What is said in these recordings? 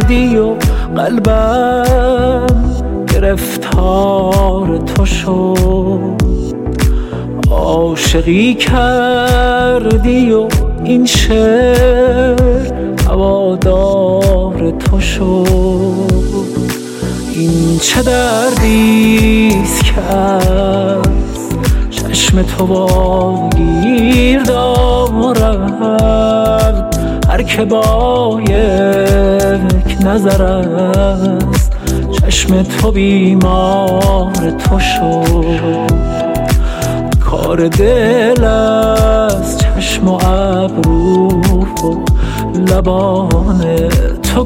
کردی و قلبم گرفتار تو شد. عاشقی کردی و این شعر هوادار تو شد. این چه دردیست که از چشم تو واگیر دارم. هر که با یک نظر است چشم تو بیمار تو شد. کار دل از چشم و ابرو و لبان تو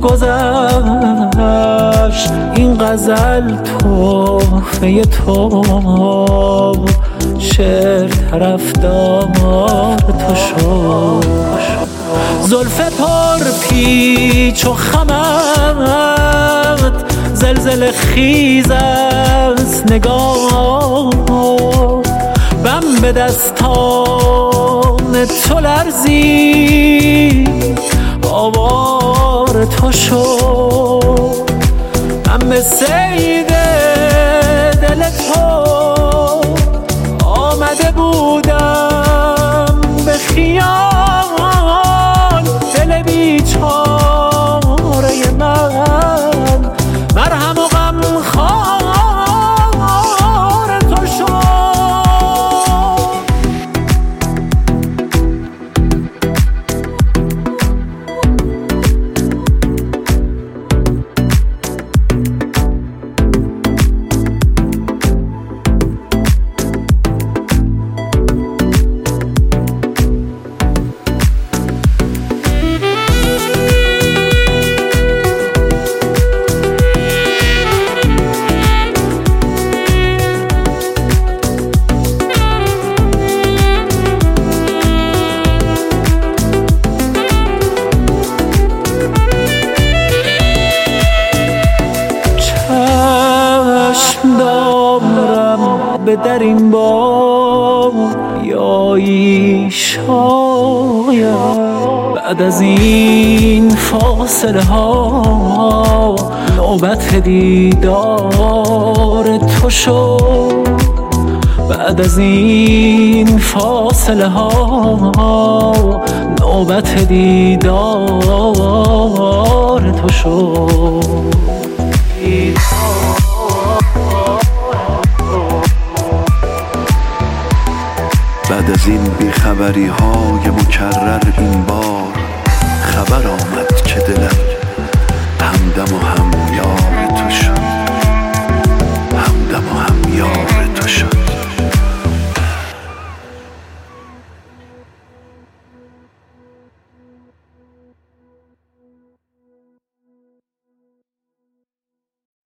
گذشت. این غزل تحفه تو، شعر طرفدار تو شد. زلف پر پیچ و خمت زلزله خیز است نگاه. بم به دستان تو لرزید آوار تو شد. من به صید دل تو آمده بودم به خیال. دل بیچاره من مرهم و غم خوار تو شد. به در این بام بیایی شاید بعد از این فاصله ها نوبت دیدار تو شد. بعد از این فاصله ها نوبت دیدار تو شد. بعد از این بیخبری های مکرر این بار خبر آمد که دلم همدم و هم یار